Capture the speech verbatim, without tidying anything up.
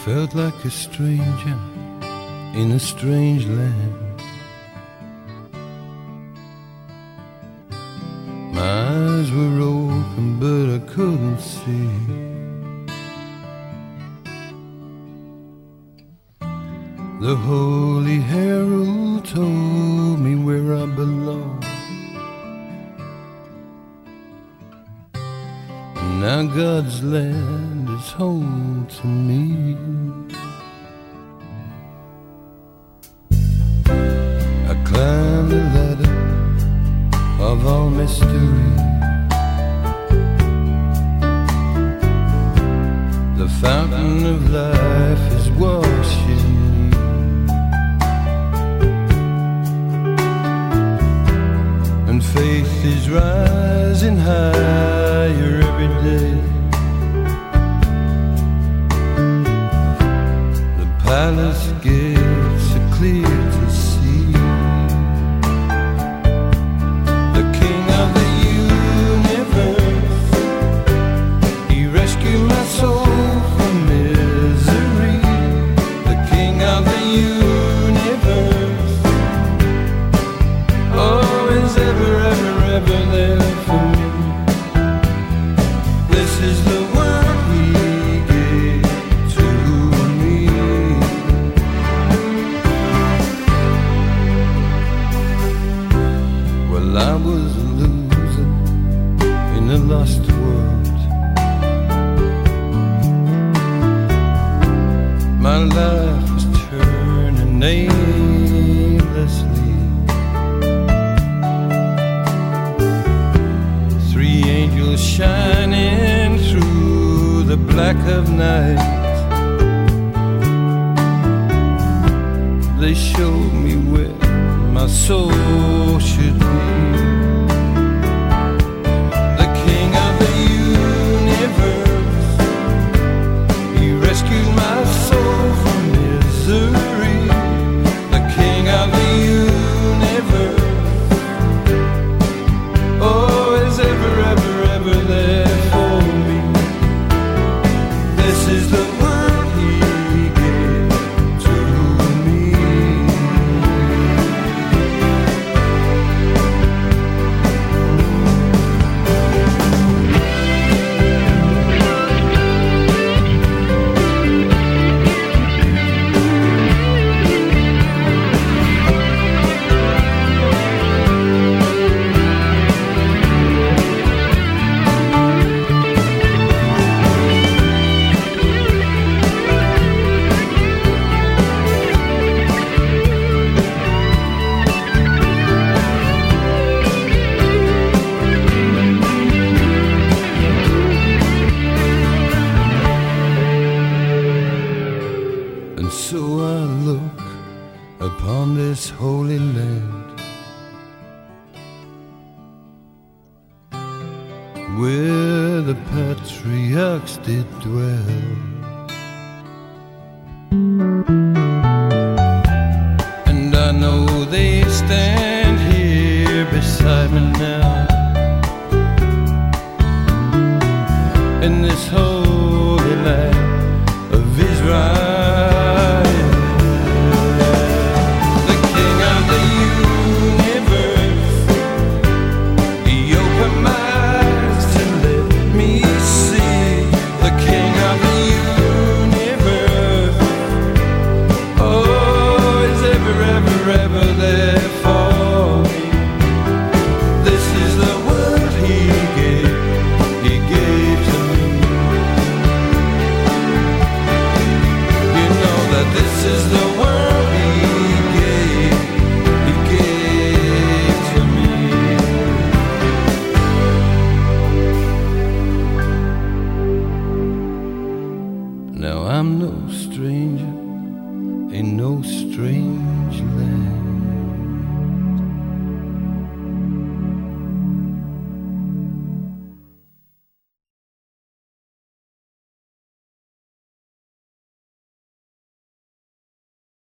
felt like a stranger in a strange land. My eyes were open, but I couldn't see. The holy herald told me where I belong. Now God's land is home to me. I climbed the ladder of all mystery. The fountain of life is washing me. And faith is rising higher every day. The palace gates are clear to see. The King of the universe, He rescued my soul from misery. The King of the universe, oh, is ever, ever, ever there for me. This is the word He gave to me. Well, I was a loser in a lost world. My life was turning aimlessly. Three angels shining through the black of night. They showed me where my soul should be. The King of the universe, He rescued my soul from misery. The King of the universe, oh, is ever, ever, ever there for me. This is the word He gave to me. And so I look upon this holy land, where the patriarchs did dwell. And I know they stand here beside me now, in this holy land of Israel. Forever there for me. This is the word He gave, He gave to me. You know that this is the word He gave, He gave to me. Now I'm no